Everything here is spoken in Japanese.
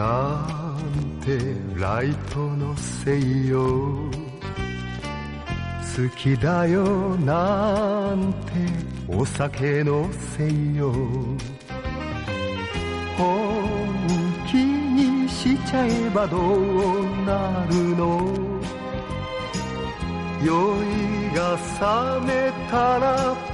なんてライトのせいよ、好きだよなんてお酒のせいよ、本気にしちゃえばどうなるの、酔いが覚めたら